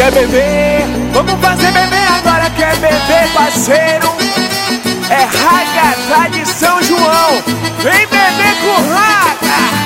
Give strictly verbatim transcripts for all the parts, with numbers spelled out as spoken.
Quer beber? Vamos fazer beber agora. Quer beber, parceiro? É Ragatá de São João. Vem beber com Raga.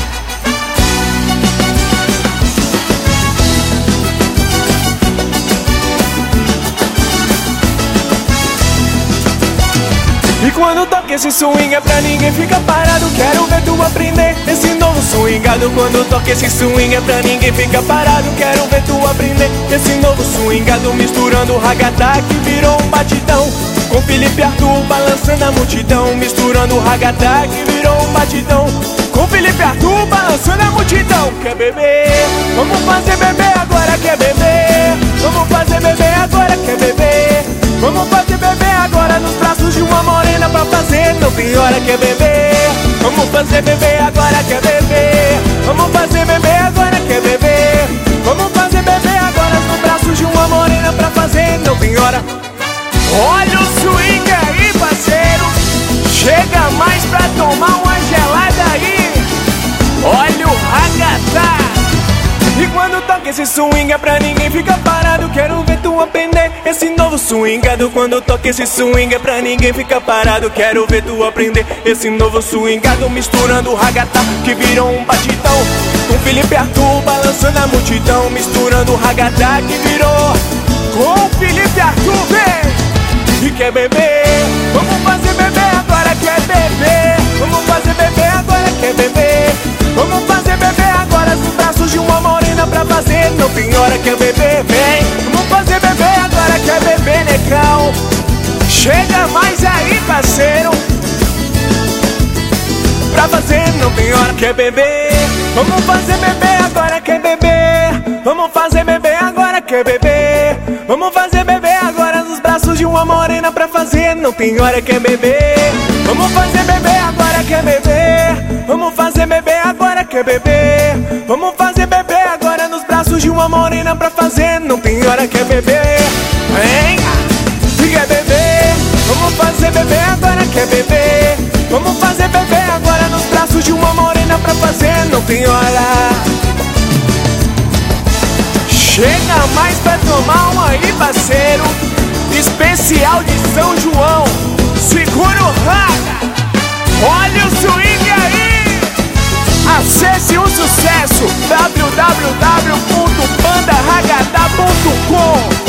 E quando toca esse swing é pra ninguém ficar parado. Quero ver tu aprender esse novo swingado. Quando toca esse swing é pra ninguém ficar parado. Quero ver tu aprender esse novo swingado. Misturando o ragatá que virou um batidão, com Felipe Arthur balançando a multidão. Misturando o ragatá que virou um batidão, com Felipe Arthur balançando a multidão. Quer beber? Vamos fazer beber agora. Quer beber? Vamos fazer beber agora. Quer beber? Vamos fazer beber agora nos braços de uma morena pra fazer, não tem hora. Quer beber? Vamos fazer beber agora. Quer beber? Vamos fazer beber agora. Quer beber? Vamos fazer beber agora nos braços de uma morena pra fazer, não tem hora. Olha o swing aí, parceiro. Chega mais pra tomar uma gelada aí. Olha o ragatá. E quando toca esse swing é pra ninguém ficar parado. Quero ver tu aprender esse novo swingado. Quando toca esse swing é pra ninguém ficar parado. Quero ver tu aprender esse novo swingado. Misturando o ragatá que virou um batidão, com Felipe Arthur balançando a multidão. Misturando o ragatá que virou com Felipe Arthur, vem! E quer beber? Vamos fazer beber agora. Quer beber? Vamos fazer beber agora. Quer beber? Vamos fazer beber agora nos braços de uma morena pra fazer, não tem hora. Quer beber? Vem! Vamos fazer beber agora. Quer beber, negão? Chega mais aí, parceiro, pra fazer, não tem hora. Quer beber? Vamos fazer beber agora. Quer beber? Vamos fazer beber agora. Quer beber? Vamos fazer beber agora nos braços de uma morena pra fazer, não tem hora. Quer beber? Vamos fazer beber agora. Quer beber? Vamos fazer beber agora. Quer beber? Vamos fazer beber agora nos braços de uma morena pra fazer, não tem hora. Quer beber? Vem! Quer beber? Vamos fazer beber agora. Quer beber? Vamos fazer beber agora nos braços de uma morena pra fazer, não tem hora. Chega mais pra tomar um aí, parceiro. Especial de São João. Segura o raga. Olha o swing aí. Acesse o sucesso w w w ponto banda ragatá ponto com.